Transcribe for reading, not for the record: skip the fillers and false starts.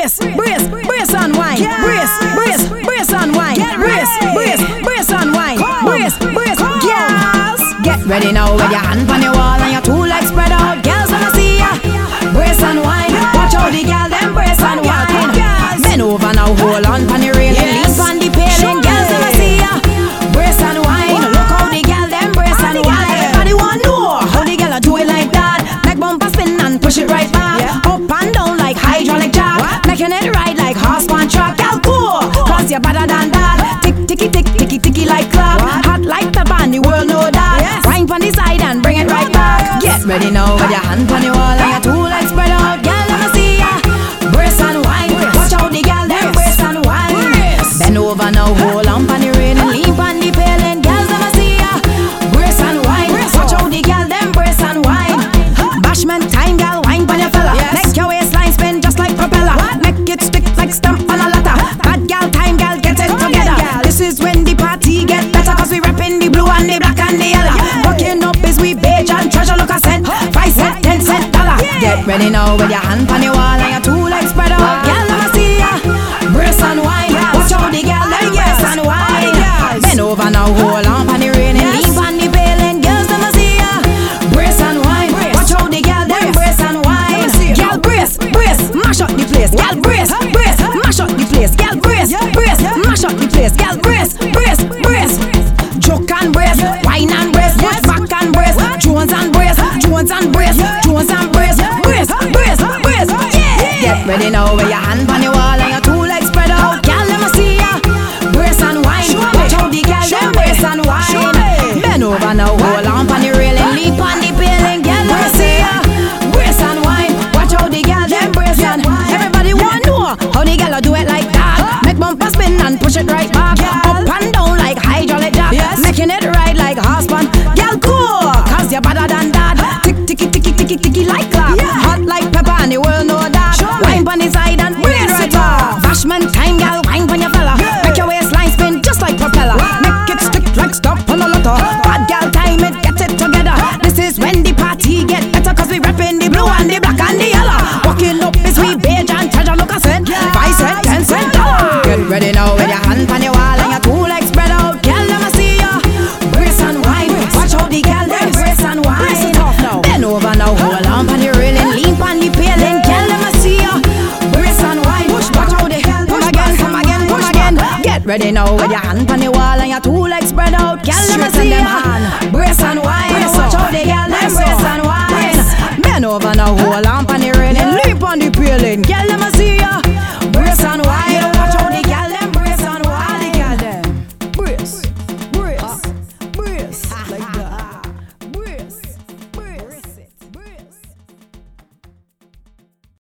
brace, brace, brace and wine. Brace, brace, brace and wine. Brace, brace, brace and wine. Brace, brace, girls. Get ready now with your hand on your wall and your two legs spread out. Girls, wanna see ya. Brace and wine. Watch out the girl, them brace and wine. Bend over now, hold on pon the railing, lean pon the paling. Girls, wanna see ya. Brace and wine. Look how the girl, them brace and wine. Everybody want know how the girl do it like that. Make bumper spin and push it right back. Up and down like hydraulic jack. Making it ride like horse and truck. Girl, cool, cause you're better than that. Tick, ticky, tick, ticky, ticky like clock. Hot like the band, the world know that. Wine pon the side and bring it right back. Get ready now with your hand pon your wall and your two legs spread out. Girl, let me see ya. Brace and wine. Watch out the girl, them brace and wine. Bend over now, hold on pon the railing, lean pon the paling. Girls, let me see ya. Brace and wine. Watch out the girl, them brace and wine. Bashment time, girl, wine pon your fella. Make your waistline spin just like propeller. Make it stick like stamp on a ladder. Bad girl time, girl, get it together. This is when the party get better, cause we rapping the blue and the black and the yellow. Walking up is we beige and treasure, look a cent. 5 cent, 10 cent dollar. Get ready now with your hand pon your wall and your two legs spread out. Girl, let me see ya. Brace and wine. Watch out the girl, them brace and wine. Bend over now, hold on pon the railing, lean pon the paling. Girls, let me see ya. Brace and wine. Watch out the girl, them brace and wine. Girl, brace, brace, mash up the place. Girl, brace, brace, mash up the place. Girl, brace, brace, mash up the place. Girl, brace, brace, brace. Joke and brace, wine and brace, push back and brace. Jones and brace, Jones and brace, Jones and brace, brace, brace, brace. Get ready now with your hand on your wall and your two legs spread out. Girl, let me see ya. Brace and wine. Watch out the girl, them brace and wine. Bend over now, hold on pon the railing, leap on the paling. Girl, let me see ya. Brace and wine. Watch out the girl, them brace and wine. Everybody want know how the girl do it like that. Make bumper spin and push it right back. Up and down like hydraulic jack. Making it ride like horse pan. Girl, cool, cause you're better than that. Tick, ticky, ticky, ticky, ticky like clock. Hot like pepper and the world know that. Wine pon the side and bring it right off. Bashment time, girl, wine pon your fella. Make your waistline spin just like propeller. Make it stick like stump on a lotto. Bad girl time, it get it together. This is when the party get better, cause we rapping the blue and the black and the yellow. Walking up is we beige and treasure, look a cent. 5 cent, 10 cent dollar. Get ready now with your hand on your wall and your two legs spread out. Girl, let me see ya. Brace and wine. Watch out the girl, them brace and wine. Brace it off now. Bend over now, hold on pon the railing, lean pon the paling. Girl, let me see ya. Brace and wine. Watch out the girl, come again, come again, come again. Get ready now with your hand on the wall and your two legs spread out. Girl, let me see ya. Brace and wine. Watch out the girl, them brace and